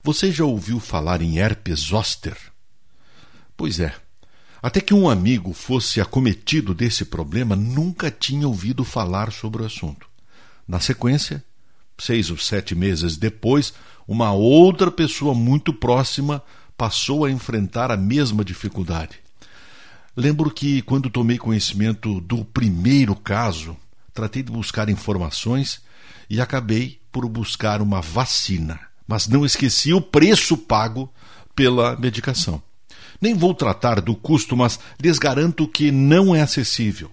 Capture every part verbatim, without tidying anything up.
Você já ouviu falar em herpes zoster? Pois é. Até que um amigo fosse acometido desse problema, nunca tinha ouvido falar sobre o assunto. Na sequência, seis ou sete meses depois, uma outra pessoa muito próxima passou a enfrentar a mesma dificuldade. Lembro que, quando tomei conhecimento do primeiro caso, tratei de buscar informações e acabei por buscar uma vacina. Mas não esqueci o preço pago pela medicação. Nem vou tratar do custo, mas lhes garanto que não é acessível.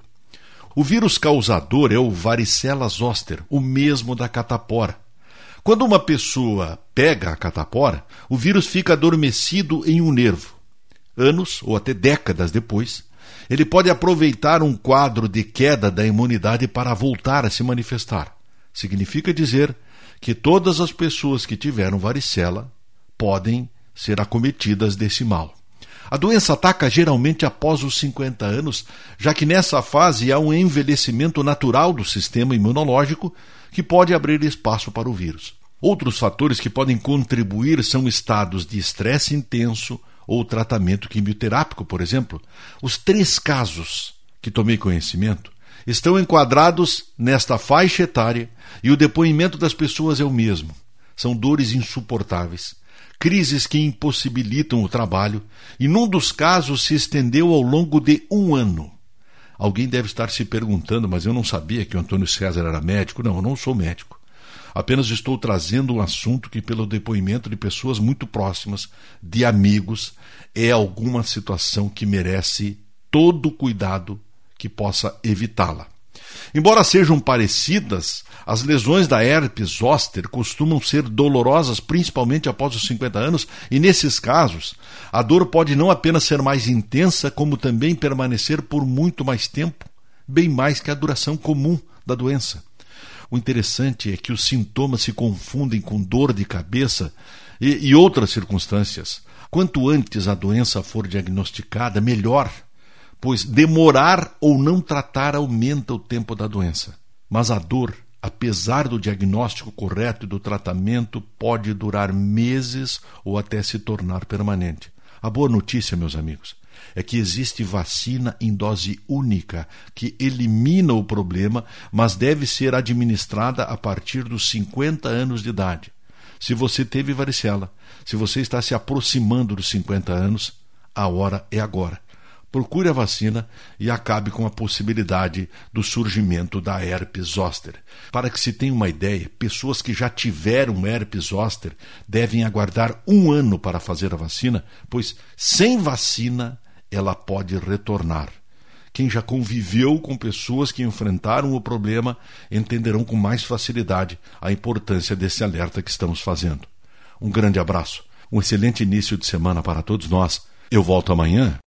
O vírus causador é o varicela zoster, o mesmo da catapora. Quando uma pessoa pega a catapora, o vírus fica adormecido em um nervo. Anos ou até décadas depois, ele pode aproveitar um quadro de queda da imunidade para voltar a se manifestar. Significa dizer que todas as pessoas que tiveram varicela podem ser acometidas desse mal. A doença ataca geralmente após os cinquenta anos, já que nessa fase há um envelhecimento natural do sistema imunológico que pode abrir espaço para o vírus. Outros fatores que podem contribuir são estados de estresse intenso ou tratamento quimioterápico, por exemplo. Os três casos que tomei conhecimento estão enquadrados nesta faixa etária e o depoimento das pessoas é o mesmo. São dores insuportáveis, crises que impossibilitam o trabalho e, num dos casos, se estendeu ao longo de um ano. Alguém deve estar se perguntando, mas eu não sabia que o Antônio César era médico. Não, eu não sou médico. Apenas estou trazendo um assunto que, pelo depoimento de pessoas muito próximas, de amigos, é alguma situação que merece todo o cuidado que possa evitá-la. Embora sejam parecidas, as lesões da herpes zoster costumam ser dolorosas, principalmente após os cinquenta anos, e nesses casos, a dor pode não apenas ser mais intensa, como também permanecer por muito mais tempo, bem mais que a duração comum da doença. O interessante é que os sintomas se confundem com dor de cabeça e, e outras circunstâncias. Quanto antes a doença for diagnosticada, melhor, pois demorar ou não tratar aumenta o tempo da doença. Mas a dor, apesar do diagnóstico correto e do tratamento, pode durar meses ou até se tornar permanente. A boa notícia, meus amigos, é que existe vacina em dose única que elimina o problema, mas deve ser administrada a partir dos cinquenta anos de idade. Se você teve varicela, se você está se aproximando dos cinquenta anos, a hora é agora. Procure a vacina e acabe com a possibilidade do surgimento da herpes zoster. Para que se tenha uma ideia, pessoas que já tiveram herpes zoster devem aguardar um ano para fazer a vacina, pois sem vacina ela pode retornar. Quem já conviveu com pessoas que enfrentaram o problema entenderão com mais facilidade a importância desse alerta que estamos fazendo. Um grande abraço, um excelente início de semana para todos nós. Eu volto amanhã